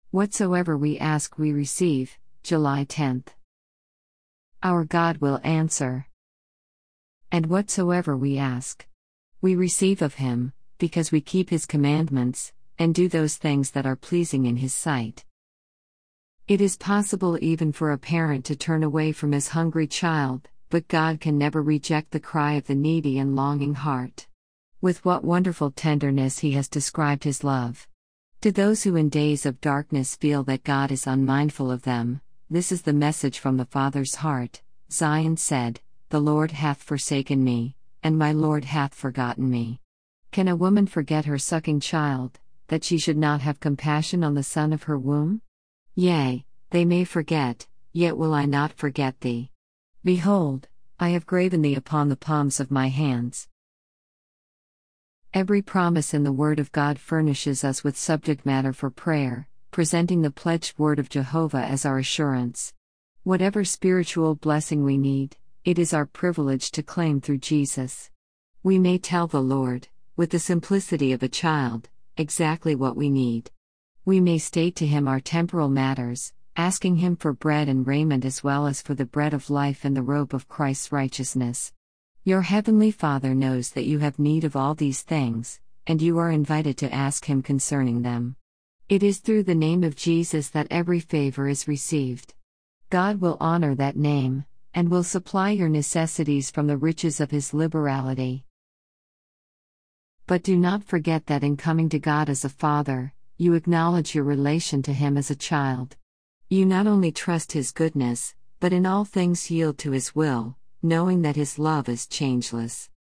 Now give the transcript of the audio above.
Whatsoever we ask we receive. July 10th. Our God will answer. And whatsoever we ask, we receive of Him, because we keep His commandments, and do those things that are pleasing in His sight. It is possible even for a parent to turn away from his hungry child, but God can never reject the cry of the needy and longing heart. With what wonderful tenderness He has described His love. To those who in days of darkness feel that God is unmindful of them, this is the message from the Father's heart. Zion said, "The Lord hath forsaken me, and my Lord hath forgotten me." Can a woman forget her sucking child, that she should not have compassion on the son of her womb? Yea, they may forget, yet will I not forget thee. Behold, I have graven thee upon the palms of my hands. Every promise in the Word of God furnishes us with subject matter for prayer, presenting the pledged Word of Jehovah as our assurance. Whatever spiritual blessing we need, it is our privilege to claim through Jesus. We may tell the Lord, with the simplicity of a child, exactly what we need. We may state to Him our temporal matters, asking Him for bread and raiment as well as for the bread of life and the robe of Christ's righteousness. Your Heavenly Father knows that you have need of all these things, and you are invited to ask Him concerning them. It is through the name of Jesus that every favor is received. God will honor that name, and will supply your necessities from the riches of His liberality. But do not forget that in coming to God as a Father, you acknowledge your relation to Him as a child. You not only trust His goodness, but in all things yield to His will, knowing that His love is changeless.